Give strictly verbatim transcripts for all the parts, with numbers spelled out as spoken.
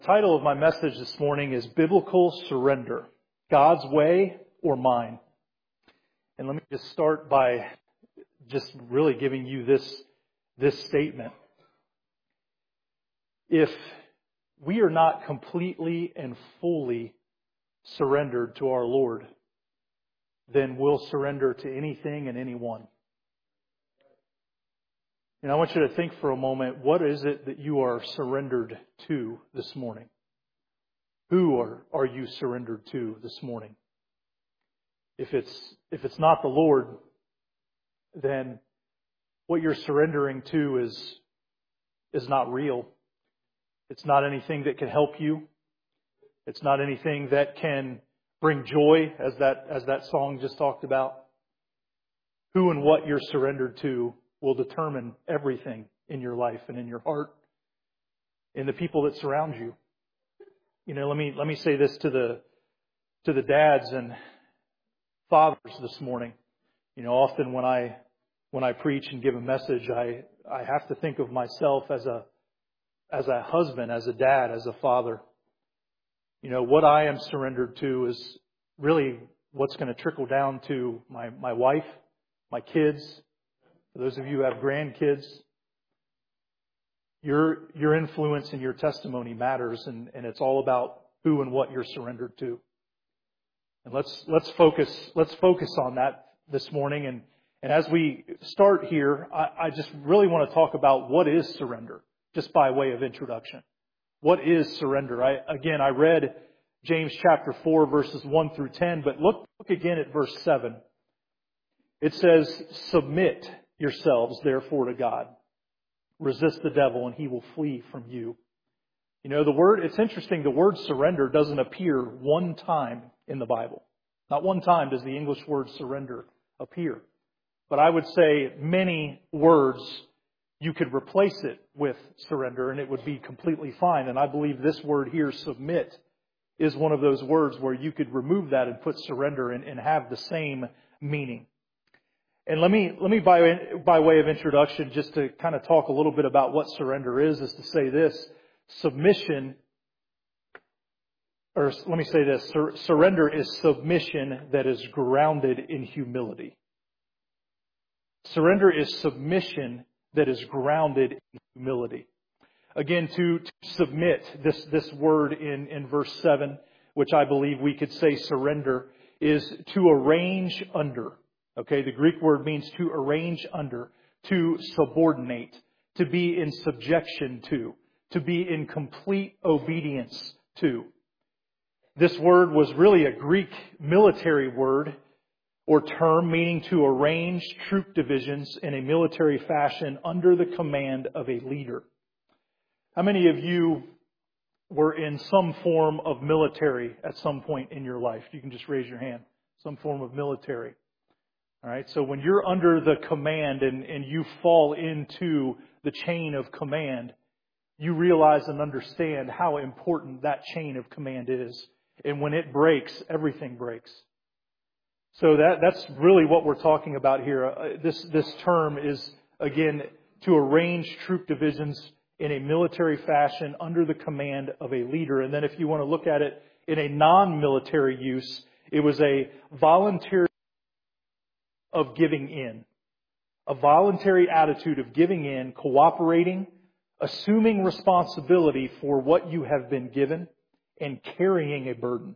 The title of my message this morning is Biblical Surrender, God's Way or Mine. And let me just start by just really giving you this, this statement. If we are not completely and fully surrendered to our Lord, then we'll surrender to anything and anyone. And I want you to think for a moment, what is it that you are surrendered to this morning? Who are, are you surrendered to this morning? If it's, if it's not the Lord, then what you're surrendering to is, is not real. It's not anything that can help you. It's not anything that can bring joy, as that, as that song just talked about. Who and what you're surrendered to will determine everything in your life and in your heart, in the people that surround you. You know, let me let me say this to the to the dads and fathers this morning. You know, often when I when I preach and give a message, I I have to think of myself as a as a husband, as a dad, as a father. You know, what I am surrendered to is really what's going to trickle down to my my wife, my kids. For those of you who have grandkids, your your influence and your testimony matters, and, and it's all about who and what you're surrendered to. And let's let's focus let's focus on that this morning. And, and as we start here, I, I just really want to talk about what is surrender, just by way of introduction. What is surrender? I again I read James chapter four, verses one through ten, but look look again at verse seven. It says, "Submit yourselves, therefore, to God. Resist the devil, and he will flee from you." You know, the word, it's interesting, the word surrender doesn't appear one time in the Bible. Not one time does the English word surrender appear. But I would say many words, you could replace it with surrender, and it would be completely fine. And I believe this word here, submit, is one of those words where you could remove that and put surrender and, and have the same meaning. And let me, let me by, by way of introduction, just to kind of talk a little bit about what surrender is, is to say this: submission, or let me say this, sur- surrender is submission that is grounded in humility. Surrender is submission that is grounded in humility. Again, to, to submit, this, this word in, in verse seven, which I believe we could say surrender, is to arrange under. Okay, the Greek word means to arrange under, to subordinate, to be in subjection to, to be in complete obedience to. This word was really a Greek military word or term meaning to arrange troop divisions in a military fashion under the command of a leader. How many of you were in some form of military at some point in your life? You can just raise your hand. Some form of military. All right, so when you're under the command and, and you fall into the chain of command, you realize and understand how important that chain of command is. And when it breaks, everything breaks. So that that's really what we're talking about here. Uh, this this term is, again, to arrange troop divisions in a military fashion under the command of a leader. And then if you want to look at it in a non-military use, it was a voluntary of giving in. A voluntary attitude of giving in, cooperating, assuming responsibility for what you have been given, and carrying a burden.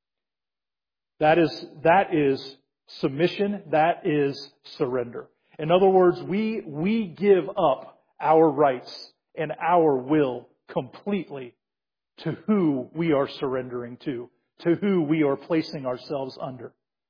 That is, that is submission. That is surrender. In other words, we, we give up our rights and our will completely to who we are surrendering to, to who we are placing ourselves under.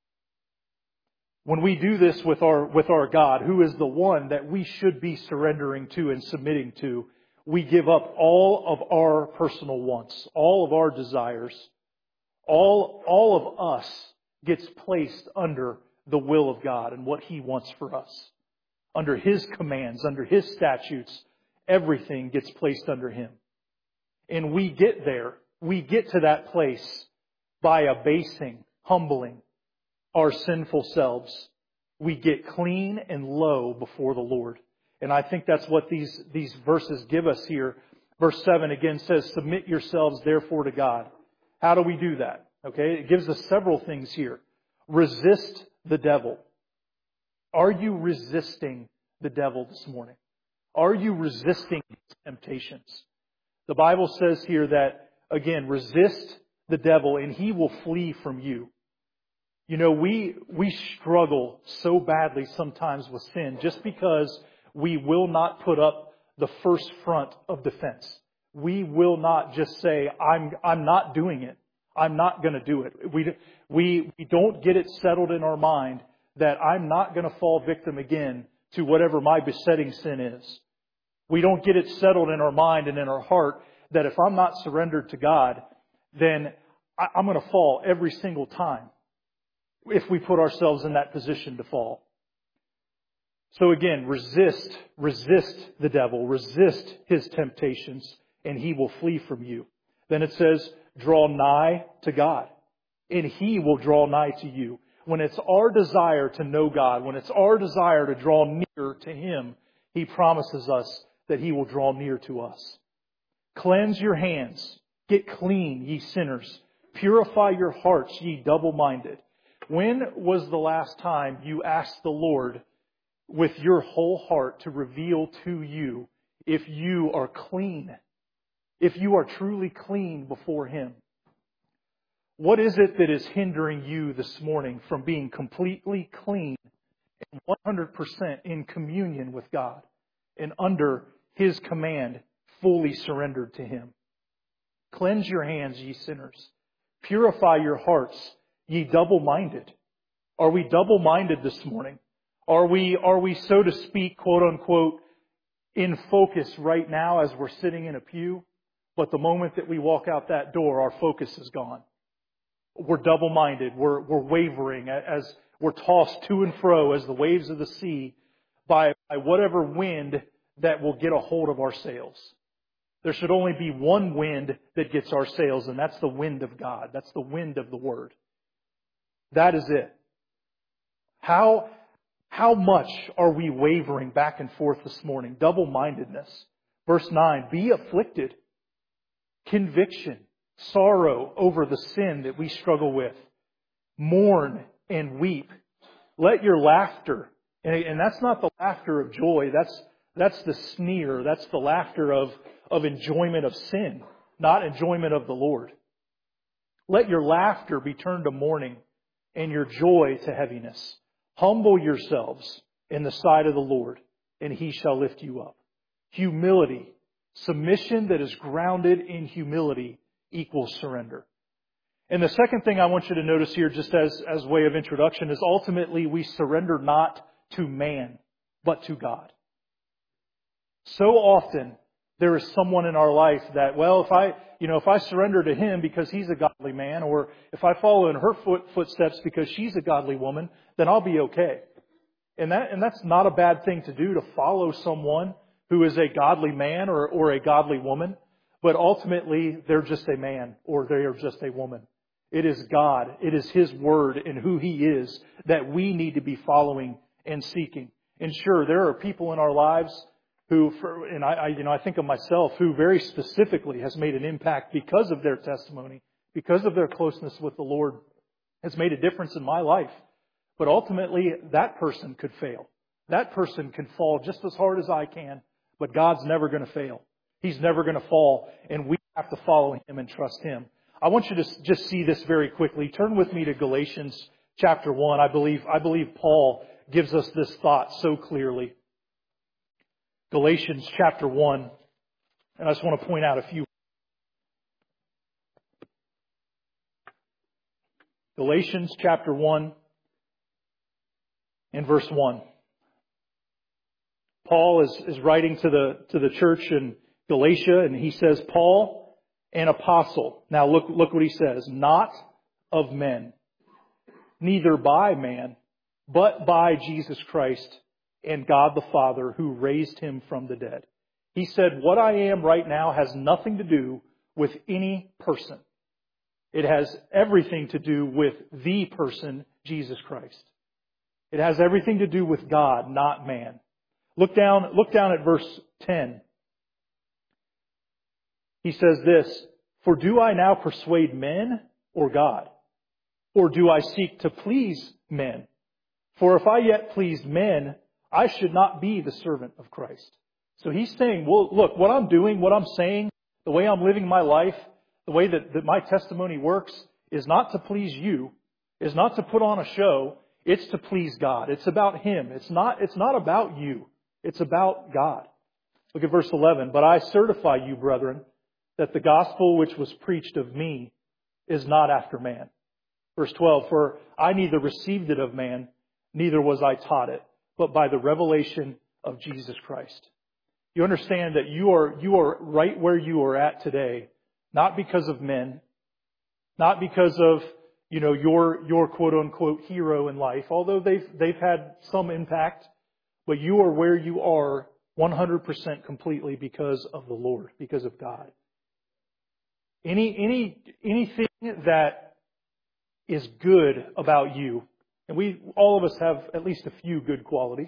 When we do this with our with our God, who is the one that we should be surrendering to and submitting to, we give up all of our personal wants, all of our desires, all, all of us gets placed under the will of God and what He wants for us. Under His commands, under His statutes, everything gets placed under Him. And we get there, we get to that place by abasing, humbling our sinful selves. We get clean and low before the Lord. And I think that's what these, these verses give us here. Verse seven again says, submit yourselves therefore to God. How do we do that? Okay, it gives us several things here. Resist the devil. Are you resisting the devil this morning? Are you resisting his temptations? The Bible says here that, again, resist the devil and he will flee from you. You know, we we struggle so badly sometimes with sin just because we will not put up the first front of defense. We will not just say, I'm I'm not doing it. I'm not going to do it. We we we don't get it settled in our mind that I'm not going to fall victim again to whatever my besetting sin is. We don't get it settled in our mind and in our heart that if I'm not surrendered to God, then I'm going to fall every single time if we put ourselves in that position to fall. So again, resist, resist the devil, resist his temptations, and he will flee from you. Then it says, draw nigh to God, and he will draw nigh to you. When it's our desire to know God, when it's our desire to draw near to him, he promises us that he will draw near to us. Cleanse your hands, get clean, ye sinners. Purify your hearts, ye double-minded. When was the last time you asked the Lord with your whole heart to reveal to you if you are clean, if you are truly clean before him? What is it that is hindering you this morning from being completely clean and one hundred percent in communion with God and under his command, fully surrendered to him? Cleanse your hands, ye sinners. Purify your hearts, ye double-minded. Are we double-minded this morning? Are we, are we, so to speak, quote unquote, in focus right now as we're sitting in a pew? But the moment that we walk out that door, our focus is gone. We're double-minded. We're, we're wavering as we're tossed to and fro as the waves of the sea by, by whatever wind that will get a hold of our sails. There should only be one wind that gets our sails, and that's the wind of God. That's the wind of the Word. That is it. How, how much are we wavering back and forth this morning? Double-mindedness. Verse nine, be afflicted. Conviction, sorrow over the sin that we struggle with. Mourn and weep. Let your laughter, and, and that's not the laughter of joy, that's that's the sneer, that's the laughter of, of enjoyment of sin, not enjoyment of the Lord. Let your laughter be turned to mourning and your joy to heaviness. Humble yourselves in the sight of the Lord, and He shall lift you up. Humility, submission that is grounded in humility equals surrender. And the second thing I want you to notice here, just as, as way of introduction, is ultimately we surrender not to man, but to God. So often, there is someone in our life that, well, if I, you know, if I surrender to him because he's a godly man, or if I follow in her foot, footsteps because she's a godly woman, then I'll be okay. And that, and that's not a bad thing to do, to follow someone who is a godly man or, or a godly woman. But ultimately, they're just a man or they are just a woman. It is God. It is His Word and who He is that we need to be following and seeking. And sure, there are people in our lives who, for, and I, I, you know, I think of myself, who very specifically has made an impact because of their testimony, because of their closeness with the Lord, has made a difference in my life. But ultimately, that person could fail. That person can fall just as hard as I can, but God's never going to fail. He's never going to fall, and we have to follow Him and trust Him. I want you to just see this very quickly. Turn with me to Galatians chapter one. I believe, I believe Paul gives us this thought so clearly. Galatians chapter one, and I just want to point out a few. Galatians chapter one and verse one. Paul is, is writing to the, to the church in Galatia, and he says, Paul, an apostle. Now look, look what he says. Not of men, neither by man, but by Jesus Christ and God the Father who raised Him from the dead. He said, what I am right now has nothing to do with any person. It has everything to do with the person, Jesus Christ. It has everything to do with God, not man. Look down, look down at verse ten. He says this, "For do I now persuade men or God? Or do I seek to please men? For if I yet pleased men, I should not be the servant of Christ." So he's saying, well, look, what I'm doing, what I'm saying, the way I'm living my life, the way that, that my testimony works is not to please you, is not to put on a show. It's to please God. It's about Him. It's not, it's not about you. It's about God. Look at verse eleven. "But I certify you, brethren, that the gospel which was preached of me is not after man." Verse twelve, "For I neither received it of man, neither was I taught it, but by the revelation of Jesus Christ." You understand that you are, you are right where you are at today, not because of men, not because of, you know, your, your quote unquote hero in life, although they've, they've had some impact, but you are where you are one hundred percent completely because of the Lord, because of God. Any, any, anything that is good about you, and we, all of us have at least a few good qualities.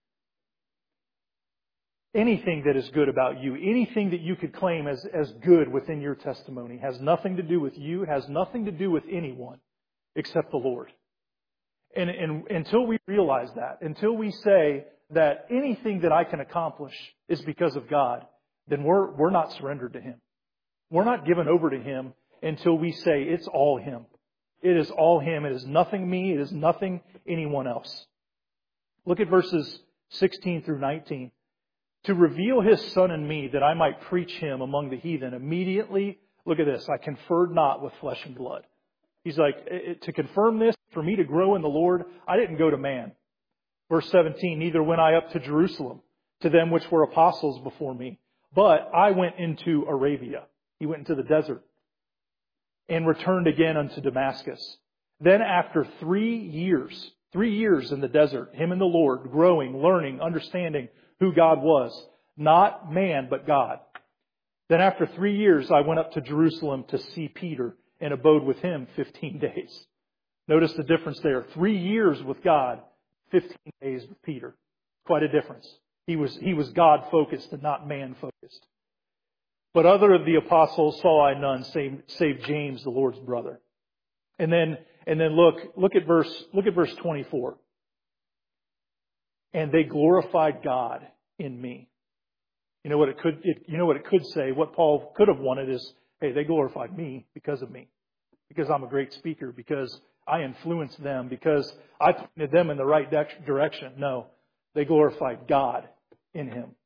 Anything that is good about you, anything that you could claim as, as good within your testimony has nothing to do with you, has nothing to do with anyone except the Lord. And, and until we realize that, until we say that anything that I can accomplish is because of God, then we're, we're not surrendered to Him. We're not given over to Him until we say it's all Him. It is all Him. It is nothing me. It is nothing anyone else. Look at verses sixteen through nineteen. "To reveal His Son in me, that I might preach Him among the heathen. Immediately," look at this, "I conferred not with flesh and blood." He's like, to confirm this, for me to grow in the Lord, I didn't go to man. Verse seventeen, "Neither went I up to Jerusalem, to them which were apostles before me, but I went into Arabia." He went into the desert. "And returned again unto Damascus. Then after three years, three years in the desert, him and the Lord, growing, learning, understanding who God was. Not man, but God. Then after three years, I went up to Jerusalem to see Peter and abode with him fifteen days. Notice the difference there. Three years with God, fifteen days with Peter. Quite a difference. He was, he was God-focused and not man-focused. "But other of the apostles saw I none, save, save James, the Lord's brother." And then, and then look, look at verse, look at verse twenty-four. "And they glorified God in me." You know what it could, it, you know what it could say? What Paul could have wanted is, hey, they glorified me because of me. Because I'm a great speaker. Because I influenced them. Because I pointed them in the right direction. No, they glorified God in Him.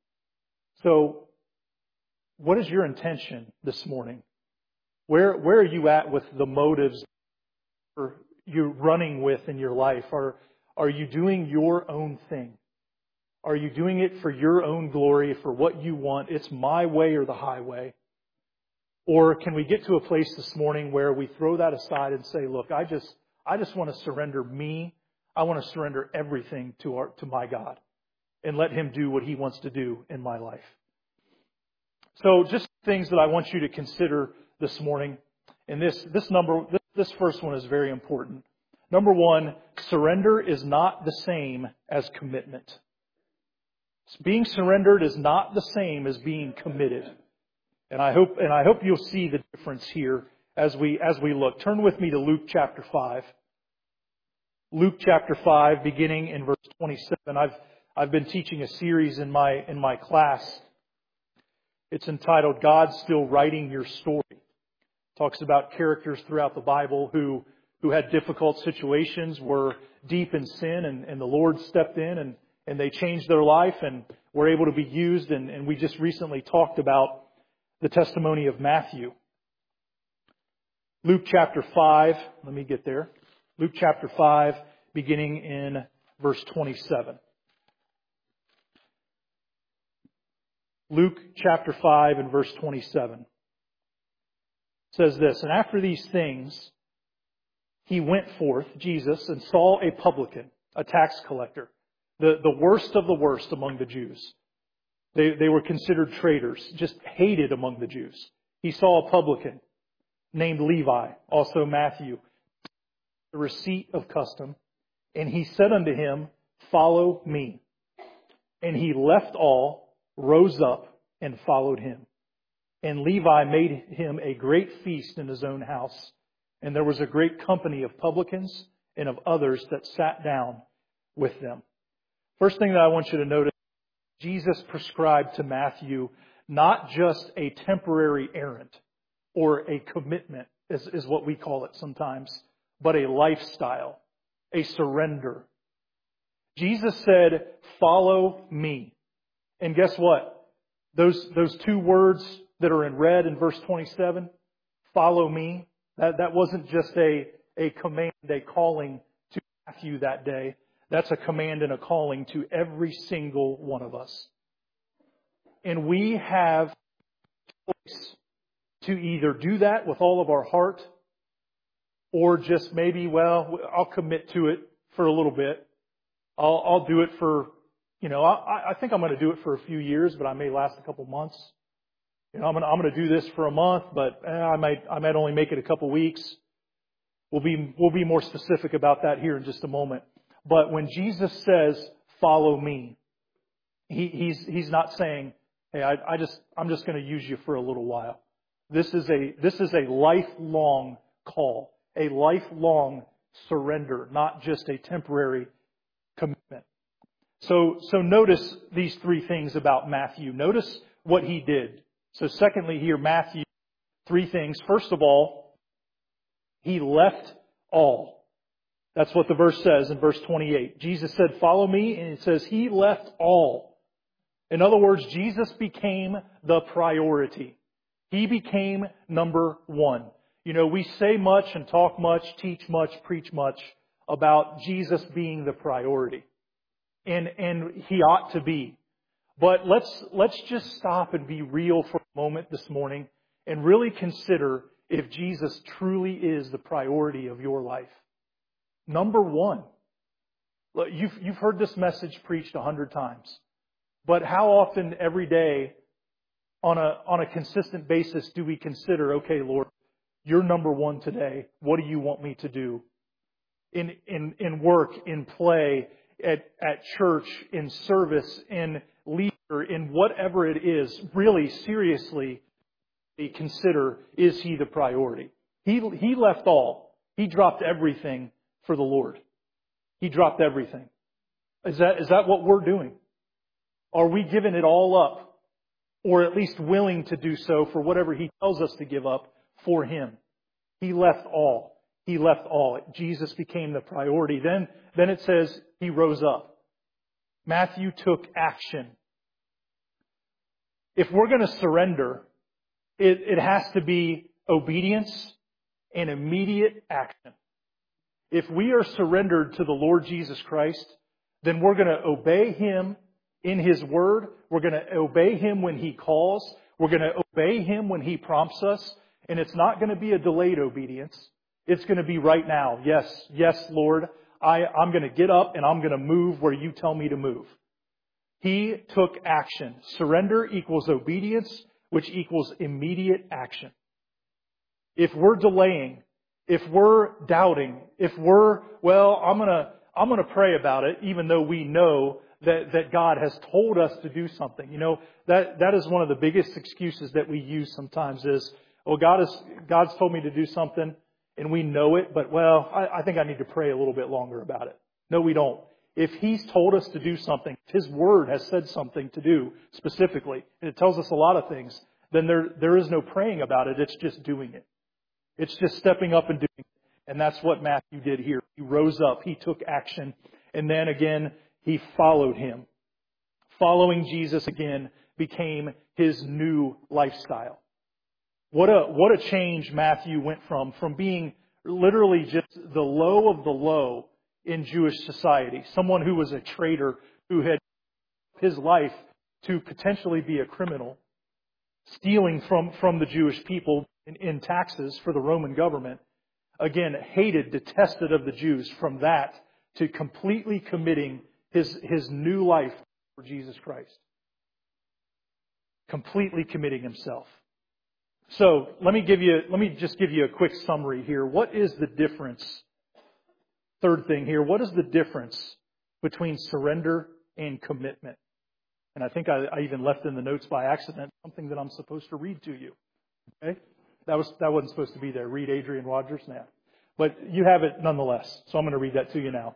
So, what is your intention this morning? Where, where are you at with the motives you're running with in your life? Are, are you doing your own thing? Are you doing it for your own glory, for what you want? It's my way or the highway. Or can we get to a place this morning where we throw that aside and say, look, I just, I just want to surrender me. I want to surrender everything to our, to my God and let Him do what He wants to do in my life. So just things that I want you to consider this morning. And this, this number, this, this first one is very important. Number one, surrender is not the same as commitment. Being surrendered is not the same as being committed. And I hope, and I hope you'll see the difference here as we, as we look. Turn with me to Luke chapter five. Luke chapter five, beginning in verse twenty-seven. I've, I've been teaching a series in my, in my class. It's entitled, "God's Still Writing Your Story." It talks about characters throughout the Bible who, who had difficult situations, were deep in sin, and, and the Lord stepped in and, and they changed their life and were able to be used. And, and we just recently talked about the testimony of Matthew. Luke chapter five, let me get there. Luke chapter five, beginning in verse twenty-seven. Luke chapter five and verse twenty-seven says this, "And after these things, He went forth," Jesus, "and saw a publican, a tax collector, the, the worst of the worst among the Jews." They, they were considered traitors, just hated among the Jews. He saw a publican named Levi, also Matthew, the receipt of custom, and he said unto him, "Follow me." And he left all, rose up, and followed him. And Levi made him a great feast in his own house. And there was a great company of publicans and of others that sat down with them. First thing that I want you to notice, Jesus prescribed to Matthew not just a temporary errand or a commitment, is, is what we call it sometimes, but a lifestyle, a surrender. Jesus said, "Follow me." And guess what? Those, those two words that are in red in verse twenty-seven, "follow me," that, that wasn't just a, a command, a calling to Matthew that day. That's a command and a calling to every single one of us. And we have a choice to either do that with all of our heart or just maybe, well, I'll commit to it for a little bit. I'll, I'll do it for, you know, I, I think I'm going to do it for a few years, but I may last a couple months. You know, I'm going to, I'm going to do this for a month, but eh, I might, I might only make it a couple weeks. We'll be, we'll be more specific about that here in just a moment. But when Jesus says, "Follow me," he, he's, he's not saying, "Hey, I, I just, I'm just going to use you for a little while." This is a, this is a lifelong call, a lifelong surrender, not just a temporary commitment. So, so notice these three things about Matthew. Notice what he did. So secondly here, Matthew, three things. First of all, he left all. That's what the verse says in verse twenty-eight. Jesus said, "Follow me," and it says he left all. In other words, Jesus became the priority. He became number one. You know, we say much and talk much, teach much, preach much about Jesus being the priority. And, and he ought to be. But let's, let's just stop and be real for a moment this morning and really consider if Jesus truly is the priority of your life. Number one. Look, you've, you've heard this message preached a hundred times. But how often every day on a, on a consistent basis do we consider, okay, Lord, you're number one today. What do you want me to do? In, in, in work, in play, at, at church, in service, in leader, in whatever it is, really seriously consider, is he the priority? He, he left all. He dropped everything for the Lord. He dropped everything. Is that, is that what we're doing? Are we giving it all up? Or at least willing to do so for whatever he tells us to give up for him? He left all. He left all. Jesus became the priority. Then, then it says he rose up. Matthew took action. If we're going to surrender, it, it has to be obedience and immediate action. If we are surrendered to the Lord Jesus Christ, then we're going to obey him in his word. We're going to obey him when he calls. We're going to obey him when he prompts us. And it's not going to be a delayed obedience. It's going to be right now. Yes, yes, Lord, I, I'm going to get up and I'm going to move where you tell me to move. He took action. Surrender equals obedience, which equals immediate action. If we're delaying, if we're doubting, if we're, well, I'm going to, I'm going to pray about it, even though we know that, that God has told us to do something. You know, that, that is one of the biggest excuses that we use sometimes is, well, God has, God's told me to do something and we know it, but well, I, I think I need to pray a little bit longer about it. No, we don't. If He's told us to do something, if His Word has said something to do specifically, and it tells us a lot of things, then there, there is no praying about it. It's just doing it. It's just stepping up and doing it. And that's what Matthew did here. He rose up. He took action. And then again, he followed Him. Following Jesus again became his new lifestyle. What a, what a change Matthew went from, from being literally just the low of the low in Jewish society. Someone who was a traitor, who had his life to potentially be a criminal, stealing from, from the Jewish people in, in taxes for the Roman government. Again, hated, detested of the Jews, from that to completely committing his, his new life for Jesus Christ. Completely committing himself. So let me give you, let me just give you a quick summary here. What is the difference? Third thing here, what is the difference between surrender and commitment? And I think I, I even left in the notes by accident something that I'm supposed to read to you. Okay? That was that wasn't supposed to be there. Read Adrian Rogers now. But you have it nonetheless. So I'm going to read that to you now.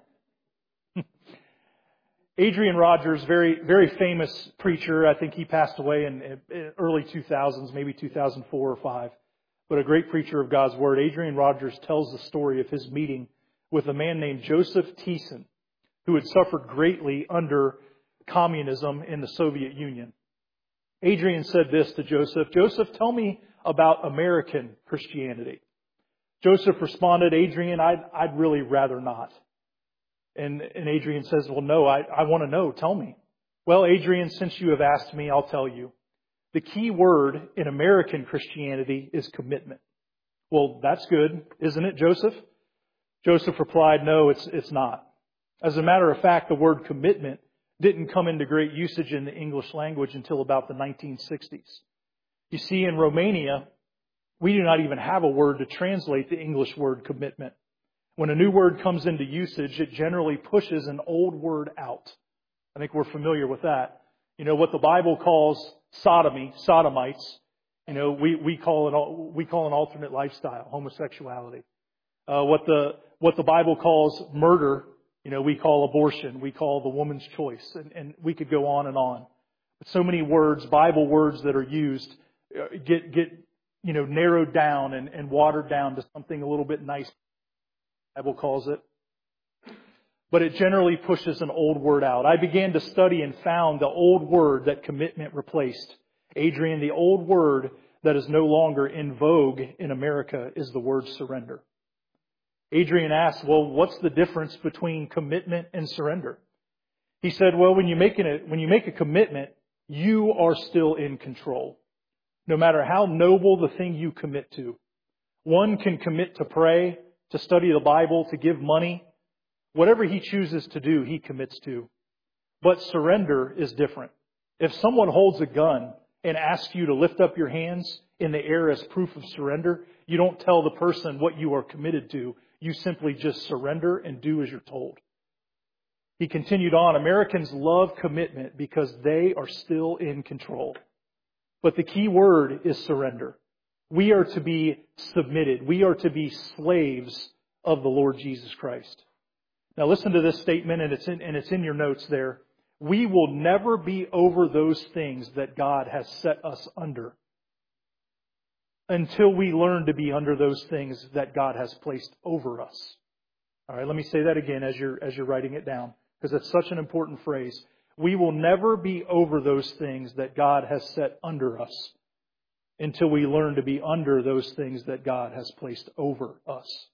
Adrian Rogers, very, very famous preacher. I think he passed away in, in early two thousands, maybe two thousand four or five. But a great preacher of God's Word. Adrian Rogers tells the story of his meeting with a man named Joseph Thiessen, who had suffered greatly under communism in the Soviet Union. Adrian said this to Joseph, "Joseph, tell me about American Christianity." Joseph responded, "Adrian, I'd, I'd really rather not." And, and Adrian says, "Well, no, I, I want to know. Tell me." "Well, Adrian, since you have asked me, I'll tell you. The key word in American Christianity is commitment." "Well, that's good, isn't it, Joseph?" Joseph replied, "No, it's, it's not. As a matter of fact, the word commitment didn't come into great usage in the English language until about the nineteen sixties. You see, in Romania, we do not even have a word to translate the English word commitment. When a new word comes into usage, it generally pushes an old word out." I think we're familiar with that. You know, what the Bible calls sodomy, sodomites, you know, we, we call it, we call an alternate lifestyle, homosexuality. Uh, what the, what the Bible calls murder, you know, we call abortion, we call the woman's choice, and, and we could go on and on. But so many words, Bible words that are used, get, get, you know, narrowed down and, and watered down to something a little bit nicer, the Bible calls it. But it generally pushes an old word out. I began to study and found the old word that commitment replaced. Adrian, the old word that is no longer in vogue in America is the word surrender. Adrian asked, "Well, what's the difference between commitment and surrender?" He said, "Well, when you make a, when you make a commitment, you are still in control. No matter how noble the thing you commit to. One can commit to pray, to study the Bible, to give money. Whatever he chooses to do, he commits to. But surrender is different. If someone holds a gun and asks you to lift up your hands in the air as proof of surrender, you don't tell the person what you are committed to. You simply just surrender and do as you're told." He continued on, "Americans love commitment because they are still in control. But the key word is surrender. We are to be submitted. We are to be slaves of the Lord Jesus Christ." Now listen to this statement, and it's in, and it's in your notes there. We will never be over those things that God has set us under until we learn to be under those things that God has placed over us. All right, let me say that again as you're, as you're writing it down, because it's such an important phrase. We will never be over those things that God has set under us until we learn to be under those things that God has placed over us.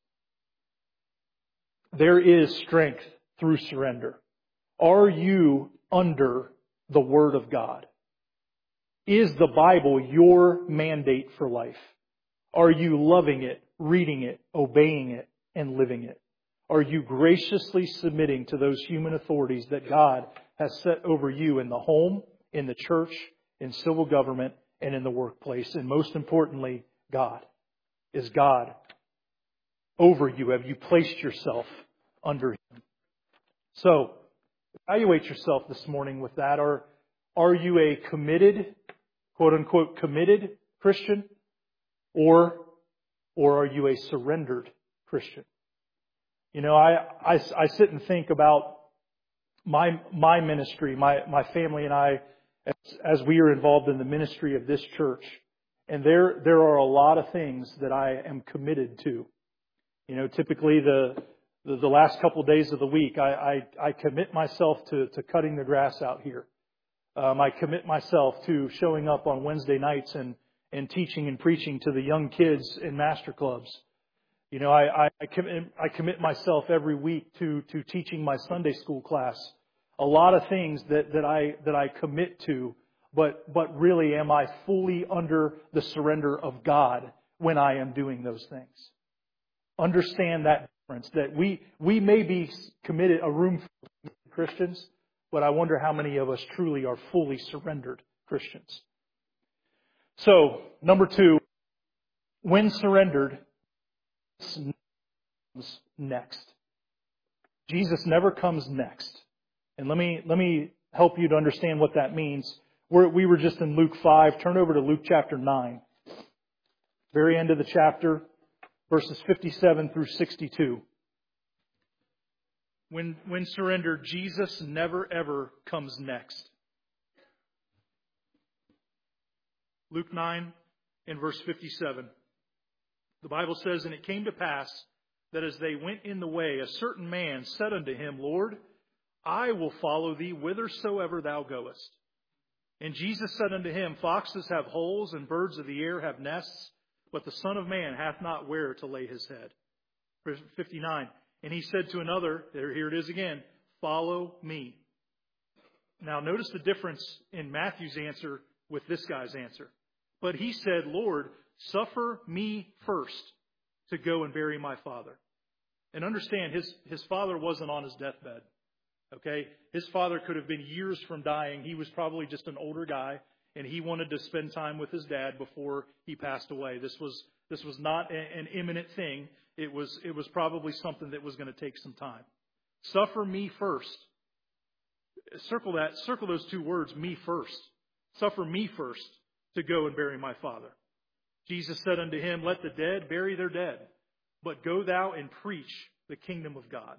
There is strength through surrender. Are you under the Word of God? Is the Bible your mandate for life? Are you loving it, reading it, obeying it, and living it? Are you graciously submitting to those human authorities that God has set over you in the home, in the church, in civil government, and in the workplace? And most importantly, God. Is God over you? Have you placed yourself under Him? So, evaluate yourself this morning with that. Are, are you a committed, quote unquote, committed Christian? Or, or are you a surrendered Christian? You know, I, I, I sit and think about my, my ministry, my, my family and I, as, as we are involved in the ministry of this church. And there, there are a lot of things that I am committed to. You know, typically the, the, the last couple of days of the week, I, I, I commit myself to, to cutting the grass out here. Um, I commit myself to showing up on Wednesday nights and, and teaching and preaching to the young kids in master clubs. You know, I, I, I, commit, I commit myself every week to, to teaching my Sunday school class. A lot of things that, that I, that I commit to, but, but really am I fully under the surrender of God when I am doing those things? Understand that difference, that we, we may be committed, a room full of Christians, but I wonder how many of us truly are fully surrendered Christians. So, number two, when surrendered, next. Jesus never comes next. And let me let me help you to understand what that means. We're, we were just in Luke five. Turn over to Luke chapter nine. Very end of the chapter, verses fifty-seven through sixty-two. When, when surrendered, Jesus never ever comes next. Luke nine and verse fifty-seven. The Bible says, "And it came to pass that as they went in the way, a certain man said unto him, Lord, I will follow thee whithersoever thou goest. And Jesus said unto him, Foxes have holes, and birds of the air have nests, but the Son of Man hath not where to lay his head." Verse fifty-nine. "And he said to another," there, here it is again, "Follow me." Now notice the difference in Matthew's answer with this guy's answer. "But he said, Lord, suffer me first to go and bury my father." And understand, his, his father wasn't on his deathbed. Okay? His father could have been years from dying. He was probably just an older guy, and he wanted to spend time with his dad before he passed away. This was this was not a, an imminent thing. It was it was probably something that was going to take some time. Suffer me first. Circle that. Circle those two words, me first. Suffer me first to go and bury my father. Jesus said unto him, Let the dead bury their dead, but go thou and preach the kingdom of God.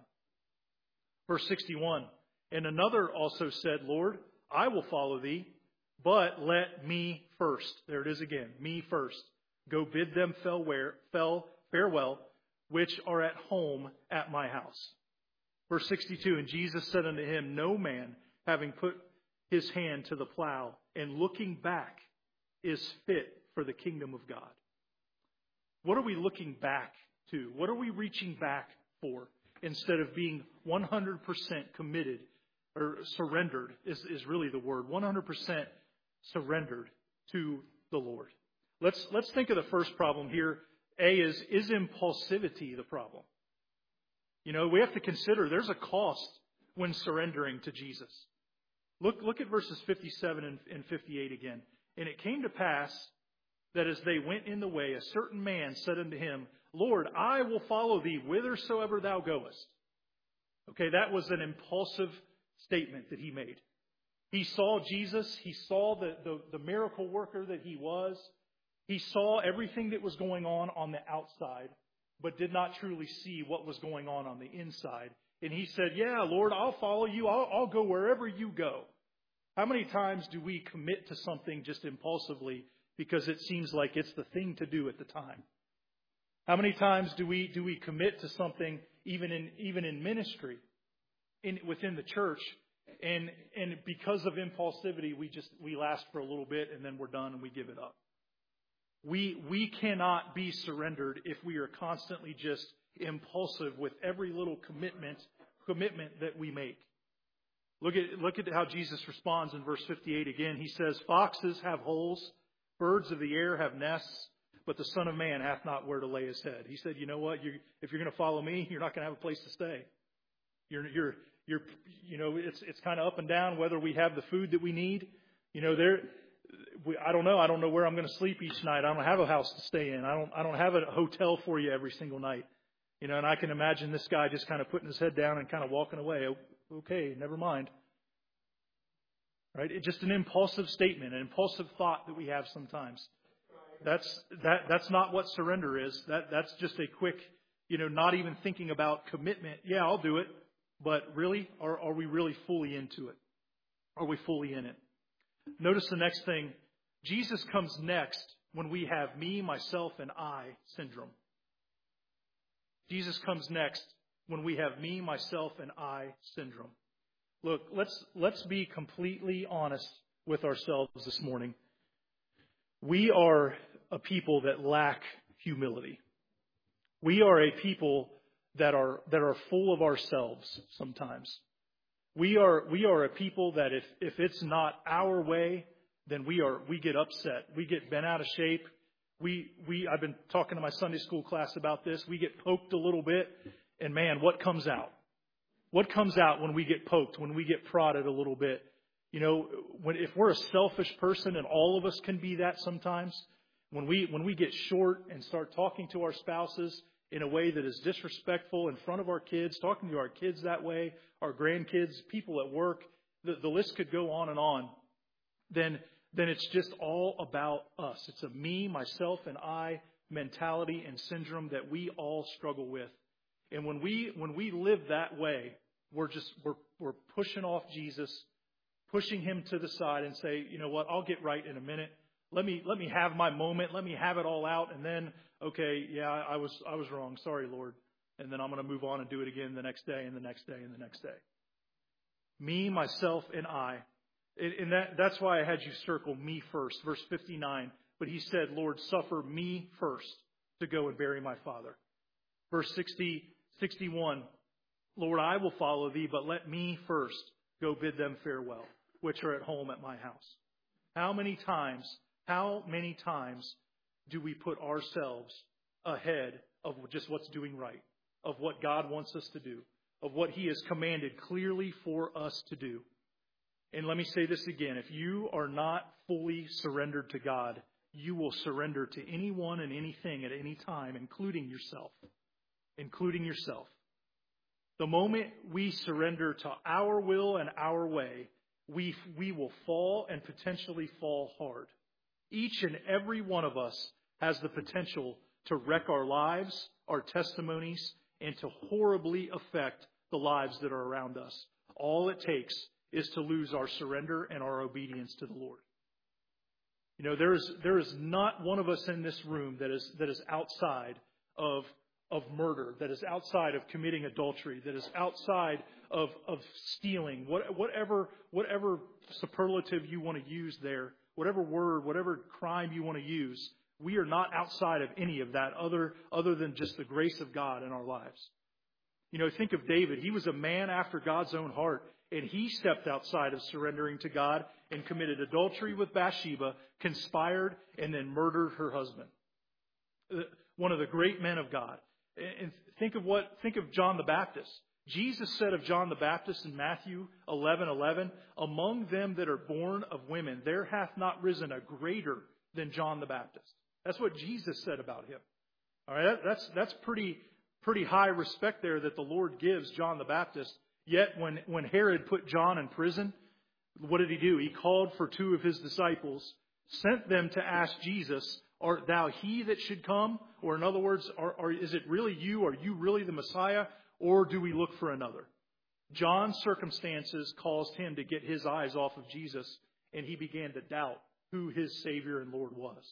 Verse sixty-one, "And another also said, Lord, I will follow thee, but let me first." There it is again, me first. "Go bid them farewell, which are at home at my house." Verse sixty-two, "And Jesus said unto him, No man, having put his hand to the plow and looking back, is fit for the kingdom of God." What are we looking back to? What are we reaching back for instead of being one hundred percent committed or surrendered is, is really the word. one hundred percent surrendered to the Lord. Let's, let's think of the first problem here. A is, is impulsivity the problem? You know, we have to consider there's a cost when surrendering to Jesus. Look, look at verses fifty-seven and, and fifty-eight again. "And it came to pass that as they went in the way, a certain man said unto him, Lord, I will follow thee whithersoever thou goest." Okay, that was an impulsive statement that he made. He saw Jesus. He saw the, the, the miracle worker that he was. He saw everything that was going on on the outside, but did not truly see what was going on on the inside. And he said, yeah, Lord, I'll follow you. I'll, I'll go wherever you go. How many times do we commit to something just impulsively because it seems like it's the thing to do at the time? How many times do we do we commit to something even in even in ministry, in within the church, and and because of impulsivity we just we last for a little bit and then we're done and we give it up. We we cannot be surrendered if we are constantly just impulsive with every little commitment commitment that we make. Look at look at how Jesus responds in verse fifty-eight again. He says, "Foxes have holes, birds of the air have nests, but the Son of Man hath not where to lay his head." He said, you know what? You, if you're going to follow me, you're not going to have a place to stay. You're, you're, you're, you know, it's it's kind of up and down whether we have the food that we need. You know, there, we, I don't know. I don't know where I'm going to sleep each night. I don't have a house to stay in. I don't, I don't have a hotel for you every single night. You know, and I can imagine this guy just kind of putting his head down and kind of walking away. Okay, never mind. Right? It's just an impulsive statement, an impulsive thought that we have sometimes. That's that. That's not what surrender is. That that's just a quick, you know, not even thinking about commitment. Yeah, I'll do it. But really, are are we really fully into it? Are we fully in it? Notice the next thing. Jesus comes next when we have me, myself, and I syndrome. Jesus comes next when we have me, myself, and I syndrome. Look, let's let's be completely honest with ourselves this morning. We are a people that lack humility. We are a people that are that are full of ourselves sometimes. We are we are a people that if, if it's not our way, then we are we get upset. We get bent out of shape. We we I've been talking to my Sunday school class about this. We get poked a little bit, and man, what comes out? What comes out when we get poked, when we get prodded a little bit? You know, when if we're a selfish person, and all of us can be that sometimes, when we when we get short and start talking to our spouses in a way that is disrespectful in front of our kids, talking to our kids that way, our grandkids, people at work, the, the list could go on and on, then, then it's just all about us. It's a me, myself, and I mentality and syndrome that we all struggle with. And when we when we live that way, we're just we're we're pushing off Jesus, pushing him to the side and say, you know what, I'll get right in a minute. Let me let me have my moment, let me have it all out, and then okay, yeah, I was I was wrong. Sorry, Lord. And then I'm going to move on and do it again the next day and the next day and the next day. Me, myself, and I. And that that's why I had you circle me first, verse fifty-nine. But he said, Lord, suffer me first to go and bury my father. Verse sixty, sixty-one, Lord, I will follow thee, but let me first go bid them farewell, which are at home at my house. How many times, how many times do we put ourselves ahead of just what's doing right, of what God wants us to do, of what he has commanded clearly for us to do? And let me say this again. If you are not fully surrendered to God, you will surrender to anyone and anything at any time, including yourself. Including yourself. The moment we surrender to our will and our way, we, we will fall and potentially fall hard. Each and every one of us has the potential to wreck our lives, our testimonies, and to horribly affect the lives that are around us. All it takes is to lose our surrender and our obedience to the Lord. You know, there is there is not one of us in this room that is that is outside of of murder, that is outside of committing adultery, that is outside of of stealing, what, whatever whatever superlative you want to use there, whatever word, whatever crime you want to use. We are not outside of any of that other other than just the grace of God in our lives. You know, think of David. He was a man after God's own heart. And he stepped outside of surrendering to God and committed adultery with Bathsheba, conspired, and then murdered her husband. One of the great men of God. And think of what, think of John the Baptist. Jesus said of John the Baptist in Matthew eleven eleven, among them that are born of women, there hath not risen a greater than John the Baptist. That's what Jesus said about him. All right, that's that's pretty pretty high respect there that the Lord gives John the Baptist. Yet when, when Herod put John in prison, what did he do? He called for two of his disciples, sent them to ask Jesus, art thou he that should come? Or in other words, are, are, is it really you? Are you really the Messiah? Or do we look for another? John's circumstances caused him to get his eyes off of Jesus, and he began to doubt who his Savior and Lord was.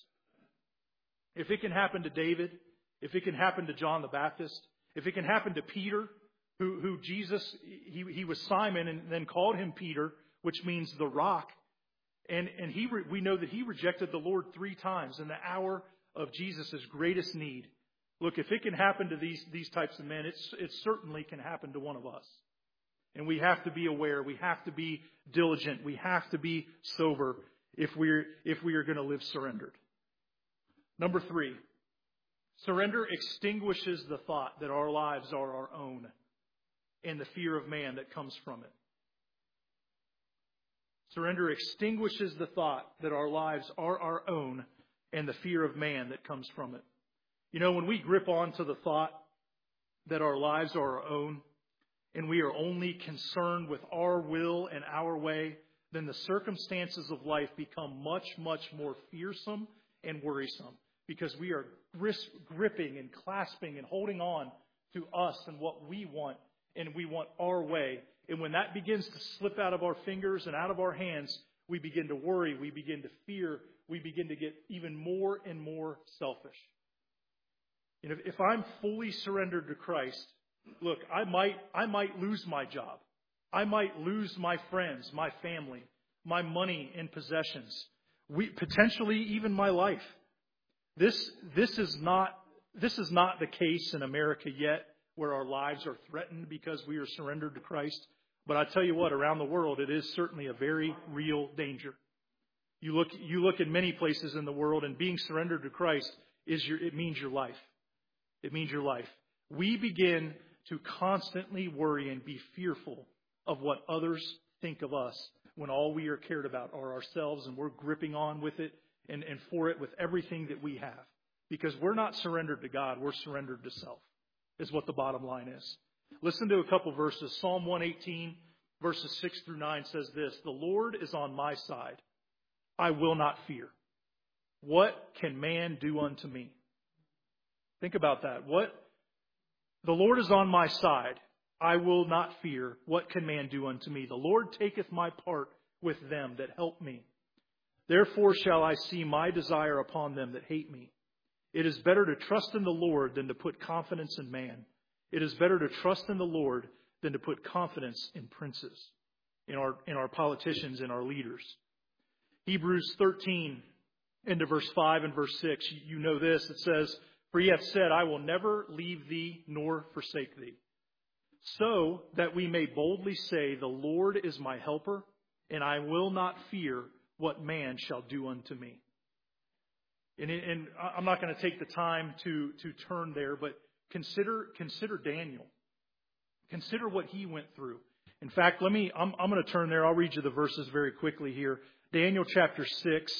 If it can happen to David, if it can happen to John the Baptist, if it can happen to Peter, Who, who Jesus, he, he was Simon and then called him Peter, which means the rock. And, and he, we know that he rejected the Lord three times in the hour of Jesus' greatest need. Look, if it can happen to these, these types of men, it's, it certainly can happen to one of us. And we have to be aware. We have to be diligent. We have to be sober if we're, if we are going to live surrendered. Number three, surrender extinguishes the thought that our lives are our own and the fear of man that comes from it. Surrender extinguishes the thought that our lives are our own and the fear of man that comes from it. You know, when we grip onto the thought that our lives are our own and we are only concerned with our will and our way, then the circumstances of life become much, much more fearsome and worrisome because we are gripping and clasping and holding on to us and what we want. And we want our way. And when that begins to slip out of our fingers and out of our hands, we begin to worry. We begin to fear. We begin to get even more and more selfish. And if, if I'm fully surrendered to Christ, look, I might, I might lose my job. I might lose my friends, my family, my money and possessions. We, potentially even my life. This, this is not, this is not the case in America yet, where our lives are threatened because we are surrendered to Christ. But I tell you what, around the world, it is certainly a very real danger. You look, you look in many places in the world, and being surrendered to Christ is your, it means your life. It means your life. We begin to constantly worry and be fearful of what others think of us when all we are cared about are ourselves, and we're gripping on with it and, and for it with everything that we have. Because we're not surrendered to God, we're surrendered to self. Is what the bottom line is. Listen to a couple verses. Psalm one eighteen, verses six through nine says this: "The Lord is on my side. I will not fear. What can man do unto me?" Think about that. What? The Lord is on my side. I will not fear. What can man do unto me? The Lord taketh my part with them that help me. Therefore shall I see my desire upon them that hate me. It is better to trust in the Lord than to put confidence in man. It is better to trust in the Lord than to put confidence in princes, in our, in our politicians, in our leaders. Hebrews thirteen, into verse five and verse six, you know this. It says, "For he hath said, I will never leave thee nor forsake thee. So that we may boldly say, the Lord is my helper, and I will not fear what man shall do unto me." And, and I'm not going to take the time to, to turn there, but consider, consider Daniel. Consider what he went through. In fact, let me, I'm, I'm going to turn there. I'll read you the verses very quickly here. Daniel chapter six,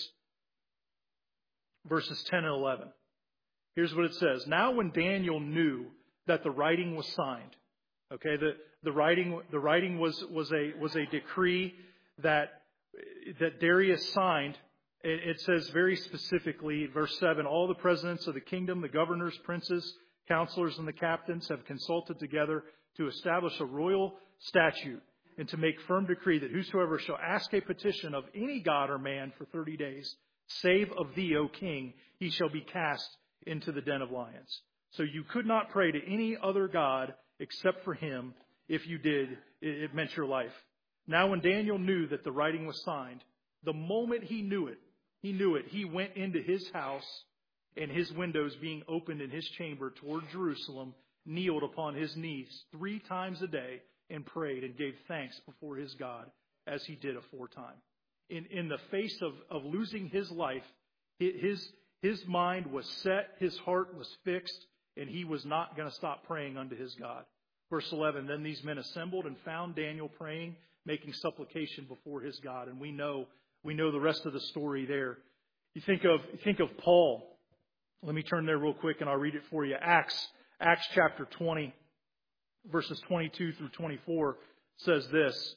verses ten and eleven. Here's what it says. "Now when Daniel knew that the writing was signed," okay, the, the writing, the writing was, was a, was a decree that, that Darius signed. It, it says very specifically, verse seven, "All the presidents of the kingdom, the governors, princes, counselors, and the captains have consulted together to establish a royal statute and to make firm decree that whosoever shall ask a petition of any god or man for thirty days, save of thee, O king, he shall be cast into the den of lions. So you could not pray to any other god except for him. If you did, it meant your life. Now when Daniel knew that the writing was signed, the moment he knew it, he knew it, he went into his house, and his windows being opened in his chamber toward Jerusalem, kneeled upon his knees three times a day and prayed and gave thanks before his God, as he did aforetime." In, in the face of, of losing his life, his, his mind was set, his heart was fixed, and he was not going to stop praying unto his God. Verse eleven, "Then these men assembled and found Daniel praying, making supplication before his God." And we know, we know the rest of the story there. You think of, you think of Paul. Let me turn there real quick and I'll read it for you. Acts, Acts chapter twenty, verses twenty-two through twenty-four says this.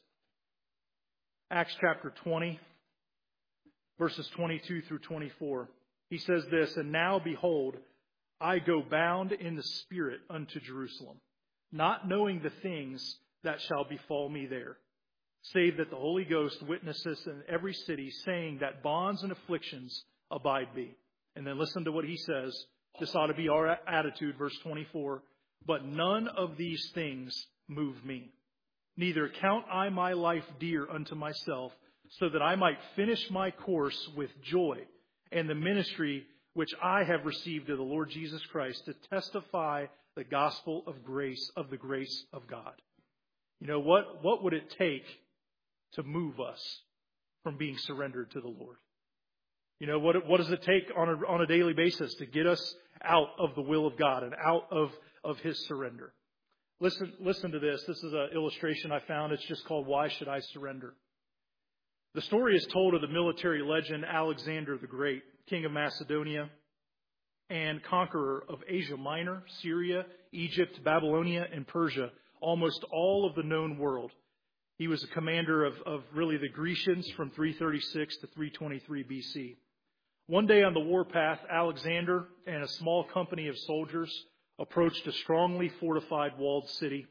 Acts chapter twenty, verses twenty-two through twenty-four. He says this: "And now behold, I go bound in the Spirit unto Jerusalem, not knowing the things that shall befall me there, save that the Holy Ghost witnesses in every city, saying that bonds and afflictions abide me." And then listen to what he says. This ought to be our attitude, verse twenty-four. "But none of these things move me. Neither count I my life dear unto myself, so that I might finish my course with joy, and the ministry which I have received of the Lord Jesus Christ, to testify the gospel of grace, of the grace of God." You know, what, what would it take to move us from being surrendered to the Lord? You know, what, what does it take on a, on a daily basis to get us out of the will of God and out of, of His surrender? Listen, listen to this. This is an illustration I found. It's just called "Why Should I Surrender?" The story is told of the military legend Alexander the Great, king of Macedonia and conqueror of Asia Minor, Syria, Egypt, Babylonia, and Persia, almost all of the known world. He was a commander of, of really the Grecians from three thirty-six to three twenty-three B C. One day on the warpath, Alexander and a small company of soldiers approached a strongly fortified walled city.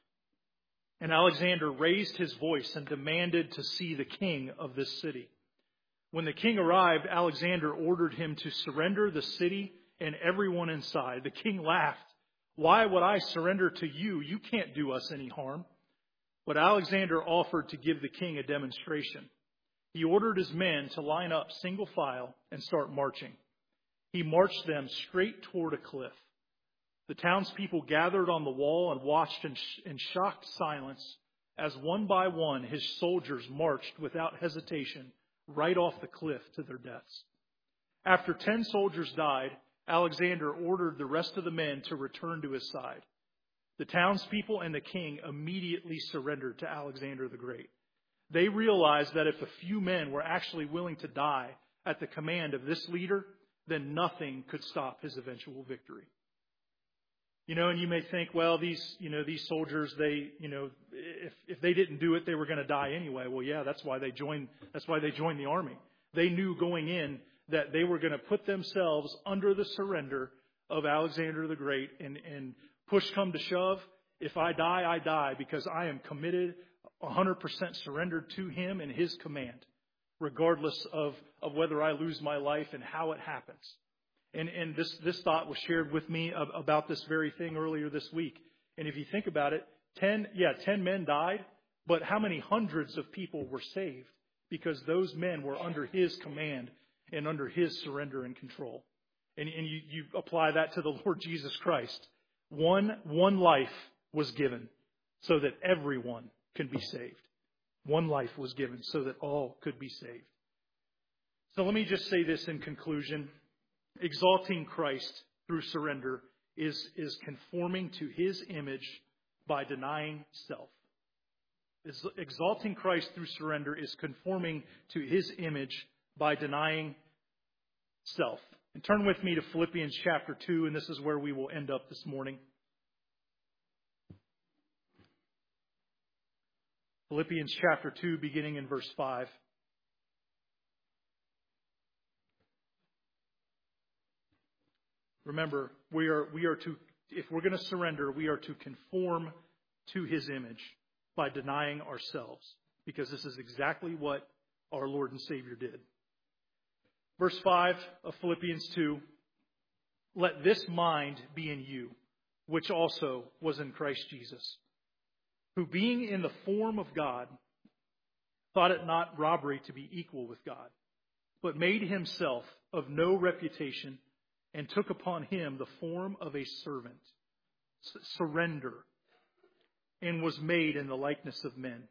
And Alexander raised his voice and demanded to see the king of this city. When the king arrived, Alexander ordered him to surrender the city and everyone inside. The king laughed. "Why would I surrender to you? You can't do us any harm." But Alexander offered to give the king a demonstration. He ordered his men to line up single file and start marching. He marched them straight toward a cliff. The townspeople gathered on the wall and watched in, sh- in shocked silence as one by one his soldiers marched without hesitation right off the cliff to their deaths. After ten soldiers died, Alexander ordered the rest of the men to return to his side. The townspeople and the king immediately surrendered to Alexander the Great. They realized that if a few men were actually willing to die at the command of this leader, then nothing could stop his eventual victory. You know, and you may think, well, these, you know, these soldiers, they, you know, if, if they didn't do it, they were going to die anyway. Well, yeah, that's why they joined, that's why they joined the army. They knew going in that they were going to put themselves under the surrender of Alexander the Great, and, and push come to shove. If I die, I die, because I am committed, one hundred percent surrendered to him and his command, regardless of, of whether I lose my life and how it happens. And, and this, this thought was shared with me of, about this very thing earlier this week. And if you think about it, ten, yeah, ten men died, but how many hundreds of people were saved? Because those men were under his command and under his surrender and control. And, and you, you apply that to the Lord Jesus Christ. One, one life was given so that everyone can be saved. One life was given so that all could be saved. So let me just say this in conclusion. Exalting Christ through surrender is, is conforming to his image by denying self. Exalting Christ through surrender is conforming to his image by denying self. And turn with me to Philippians chapter two, and this is where we will end up this morning. Philippians chapter two, beginning in verse five. Remember, we are we are to, if we're going to surrender, we are to conform to his image by denying ourselves, because this is exactly what our Lord and Savior did. Verse five of Philippians two, let this mind be in you, which also was in Christ Jesus, who being in the form of God, thought it not robbery to be equal with God, but made himself of no reputation, and took upon him the form of a servant, surrender, and was made in the likeness of men.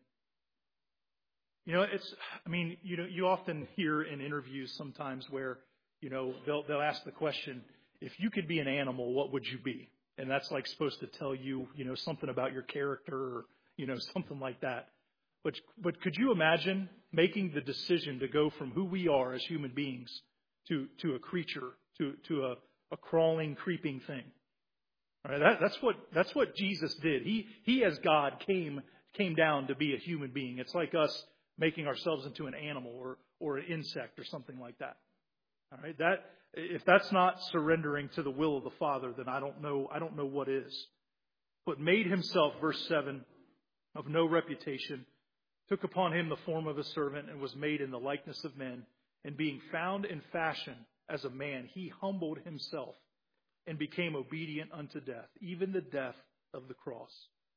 You know, it's, I mean, you know, you often hear in interviews sometimes where, you know, they'll, they'll ask the question, if you could be an animal, what would you be? And that's like supposed to tell you, you know, something about your character or, you know, something like that. But, but could you imagine making the decision to go from who we are as human beings to, to a creature, to, to a, a crawling, creeping thing? All right, that, that's what, that's what Jesus did. He, he as God came, came down to be a human being. It's like us making ourselves into an animal or, or an insect or something like that. All right, that, if that's not surrendering to the will of the Father, then I don't know, I don't know what is. But made himself, verse seven, of no reputation, took upon him the form of a servant, and was made in the likeness of men. And being found in fashion as a man, he humbled himself and became obedient unto death, even the death of the cross.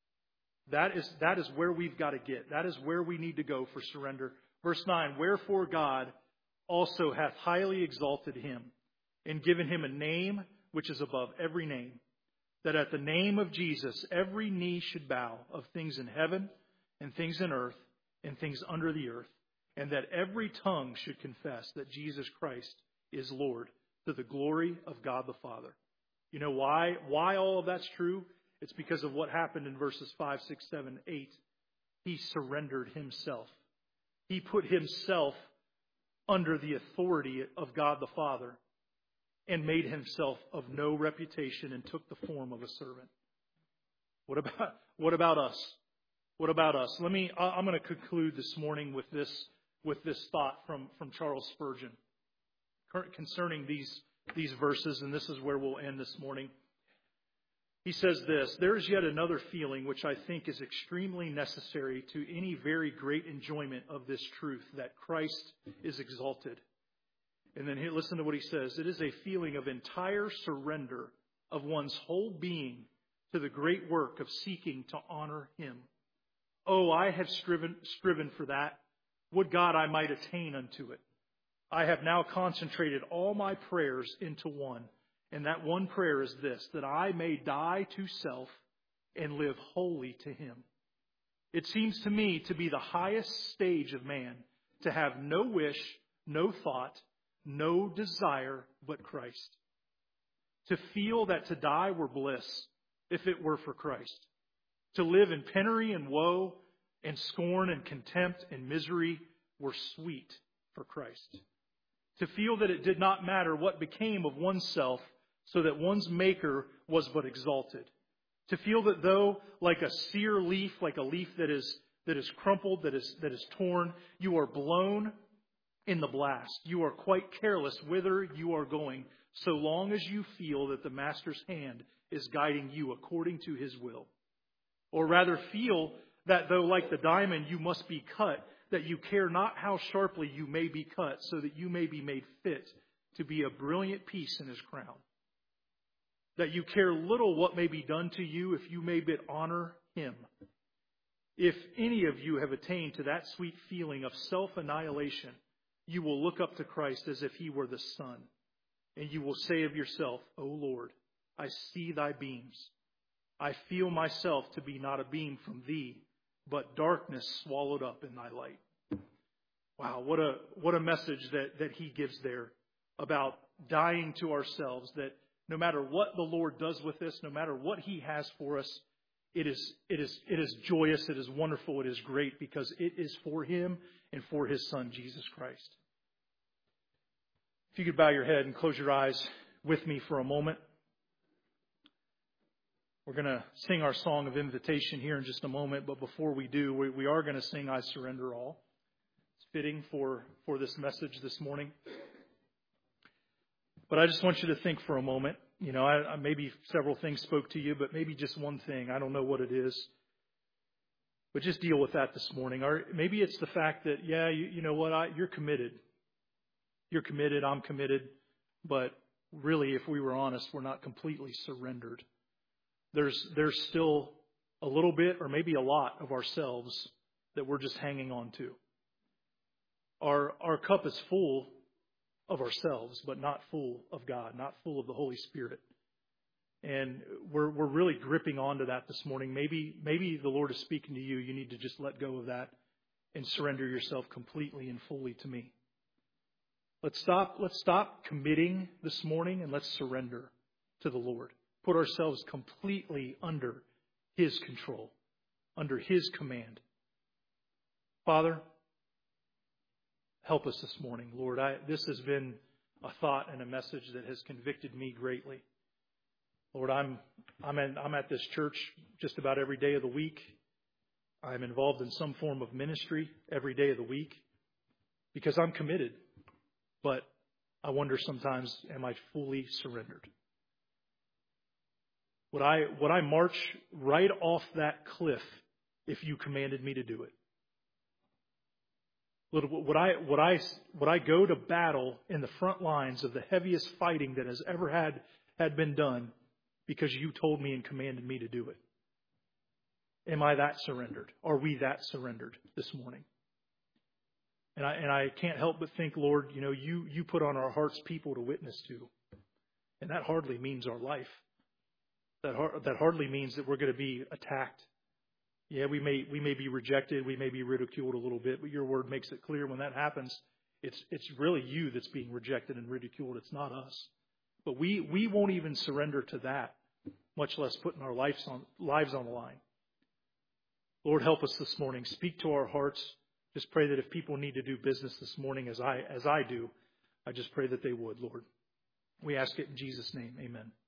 That is, that is where we've got to get. That is where we need to go for surrender. Verse nine, wherefore God also hath highly exalted him, and given him a name which is above every name, that at the name of Jesus every knee should bow, of things in heaven and things in earth and things under the earth, and that every tongue should confess that Jesus Christ is Lord, to the glory of God the Father. You know why? Why all of that's true? It's because of what happened in verses five, six, seven, eight. He surrendered himself. He put himself under the authority of God the Father and made himself of no reputation and took the form of a servant. What about, what about us? What about us? Let me, I'm going to conclude this morning with this, with this thought from, from Charles Spurgeon concerning these, these verses, and this is where we'll end this morning. He says this, there is yet another feeling which I think is extremely necessary to any very great enjoyment of this truth, that Christ is exalted. And then here, listen to what he says. It is a feeling of entire surrender of one's whole being to the great work of seeking to honor him. Oh, I have striven, striven for that. Would God I might attain unto it. I have now concentrated all my prayers into one. And that one prayer is this, that I may die to self and live wholly to him. It seems to me to be the highest stage of man, to have no wish, no thought, no desire but Christ. To feel that to die were bliss, if it were for Christ. To live in penury and woe, and scorn and contempt and misery were sweet for Christ. To feel that it did not matter what became of oneself, so that one's Maker was but exalted. To feel that though, like a sere leaf, like a leaf that is that is crumpled, that is that is torn, you are blown in the blast. You are quite careless whither you are going, so long as you feel that the Master's hand is guiding you according to His will. Or rather feel that though like the diamond you must be cut, that you care not how sharply you may be cut, so that you may be made fit to be a brilliant piece in His crown. That you care little what may be done to you if you may but honor Him. If any of you have attained to that sweet feeling of self-annihilation, you will look up to Christ as if He were the sun. And you will say of yourself, O Lord, I see Thy beams. I feel myself to be not a beam from Thee, but darkness swallowed up in Thy light. Wow, what a what a message that, that he gives there about dying to ourselves, that no matter what the Lord does with us, no matter what He has for us, it is it is it is joyous, it is wonderful, it is great, because it is for Him and for His Son, Jesus Christ. If you could bow your head and close your eyes with me for a moment. We're going to sing our song of invitation here in just a moment, but before we do, we, we are going to sing I Surrender All. It's fitting for, for this message this morning. But I just want you to think for a moment. You know, I, I, maybe several things spoke to you, but maybe just one thing. I don't know what it is. But just deal with that this morning. Or maybe it's the fact that, yeah, you, you know what, I, you're committed. You're committed, I'm committed. But really, if we were honest, we're not completely surrendered. There's there's still a little bit or maybe a lot of ourselves that we're just hanging on to. Our our cup is full of ourselves, but not full of God, not full of the Holy Spirit. And we're we're really gripping onto that this morning. Maybe maybe the Lord is speaking to you. You need to just let go of that and surrender yourself completely and fully to me. Let's stop, let's stop committing this morning and let's surrender to the Lord. Put ourselves completely under His control, under His command. Father, help us this morning, Lord. I, this has been a thought and a message that has convicted me greatly. Lord, I'm I'm, in, I'm at this church just about every day of the week. I'm involved in some form of ministry every day of the week because I'm committed. But I wonder sometimes, am I fully surrendered? Would I would I march right off that cliff if you commanded me to do it? Would, would I would I would I go to battle in the front lines of the heaviest fighting that has ever had had been done because you told me and commanded me to do it? Am I that surrendered? Are we that surrendered this morning? And I and I can't help but think, Lord, you know, you you put on our hearts people to witness to, and that hardly means our life. That that hardly means that we're going to be attacked. Yeah, we may we may be rejected, we may be ridiculed a little bit, but your word makes it clear when that happens, it's it's really you that's being rejected and ridiculed. It's not us. But we we won't even surrender to that, much less putting our lives on lives on the line. Lord, help us this morning. Speak to our hearts. Just pray that if people need to do business this morning as I as I do, I just pray that they would, Lord. We ask it in Jesus' name. Amen.